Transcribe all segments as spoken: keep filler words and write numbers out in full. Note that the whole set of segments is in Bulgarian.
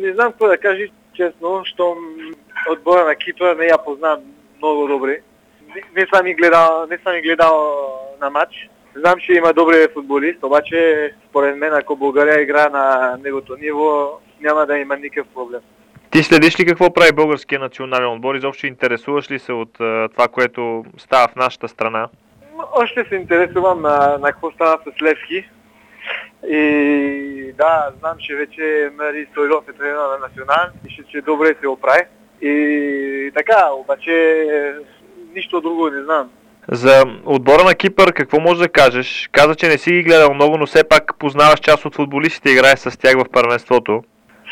не знам какво да кажа честно, щом отбора на Кипър не я познавам много добре. Не, не съм и гледал, не съм и гледал на матч. Знам, че има добри футболист, обаче според мен, ако България играе на негото ниво, няма да има никакъв проблем. Ти следиш ли какво прави българския национален отбор? Изобщо интересуваш ли се от uh, това, което става в нашата страна? Още се интересувам на, на какво става с Левски. И да, знам, че вече Мари Стойлов е тренер на национал и ще, че добре се оправи. И така, обаче нищо друго не знам. За отбора на Кипър какво можеш да кажеш? Каза, че не си ги гледал много, но все пак познаваш част от футболистите и играеш с тях в първенството.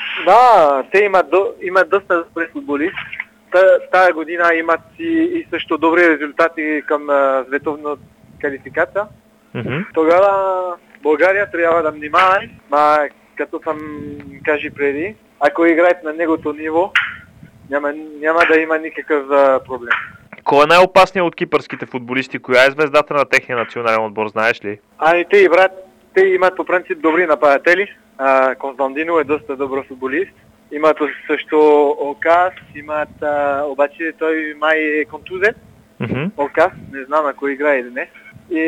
Да, те имат, до, имат доста добри футболисти. Тая година имат и, и също добри резултати към а, световна квалификация. Mm-hmm. Тогава България трябва да внимава, ма като съм кажи преди, ако играят на негото ниво, няма, няма да има никакъв а, проблем. Кой е най-опасният от кипърските футболисти? Коя е звездата на техния национален отбор, знаеш ли? Ами те, и брат, те имат по принцип добри нападатели. А, Константино е доста добър футболист. Имат също Окас, имат, а, обаче той май е контузен. Mm-hmm. Окас, не знам ако играе или не. И,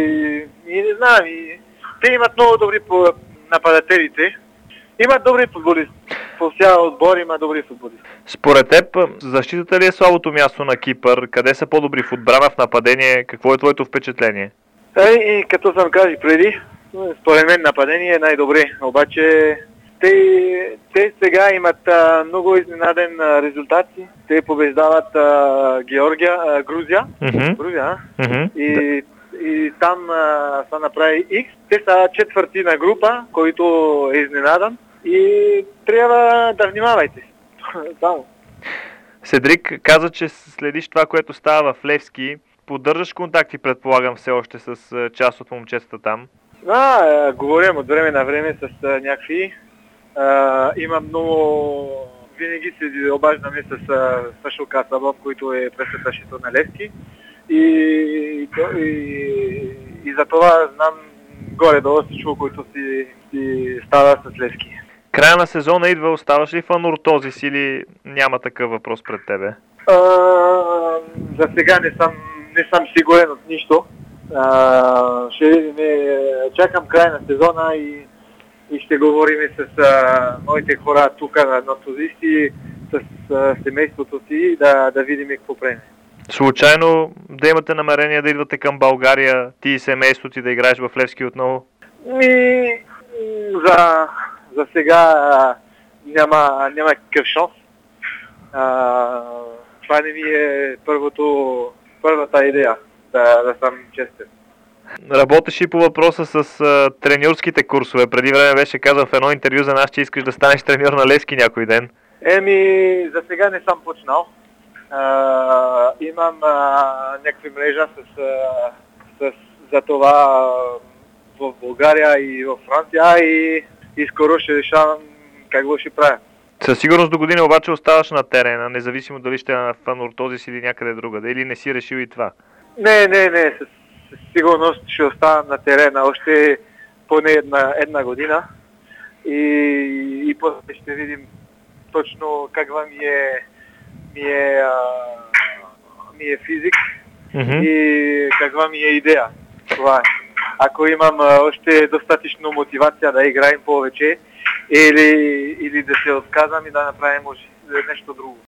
и не знам, и те имат много добри по нападателите. Имат добри футболисти. По всяка отбор има добри футболисти. Според теб, защитата ли е слабото място на Кипър? Къде са по-добри в отбрана, в нападение? Какво е твоето впечатление? Е, и като съм казал преди, според мен нападение е най-добре. Обаче те, те сега имат а, много изненаден а, резултати. Те побеждават а, Георгия, а, Грузия. Mm-hmm. Грузия, mm-hmm. И, и там а, са направи X. Те са четвъртина група, който е изненадан. И трябва да внимавайте. Само. Седрик каза, че следиш това, което става в Левски. Поддържаш контакти, предполагам, все още с част от момчетата там? Да, говорим от време на време с а, някакви. А, имам много... Винаги се обаждаме с Сашо Касабов, който е председателството на Левски. И, и, и, и за това знам горе-долу всичко, което си, си става с Левски. Края на сезона идва, оставаш ли в Ануртозис или няма такъв въпрос пред тебе? А, за сега не съм, не съм сигурен от нищо. А, ще не, чакам края на сезона и, и ще говорим с а, моите хора тук на Ануртозис, с а, семейството си, да, да видим какво правим. Случайно да имате намерение да идвате към България, ти и семейството ти да играеш в Левски отново? И, за... За сега а, няма, няма какъв шанс. А, това не ми е първото, първата идея, да, да съм честен. Работиш и по въпроса с а, треньорските курсове. Преди време беше казал в едно интервю за нас, че искаш да станеш треньор на Левски някой ден. Еми, за сега не съм почнал. А, имам а, някакви мрежа с, с, за това в България и в Франция и И скоро ще решавам какво ще правя. Със сигурност до година обаче оставаш на терена, независимо дали ще е на Ануртозис или някъде другаде, или не си решил и това? Не, не, не, със, със сигурност ще оставам на терена още поне една, една година и, и после ще видим точно каква ми е, ми е, а, ми е физик mm-hmm. и каква ми е идея. Това е. Ако имам а, още достатъчно мотивация да играем повече или, или да се отказвам и да направим нещо друго.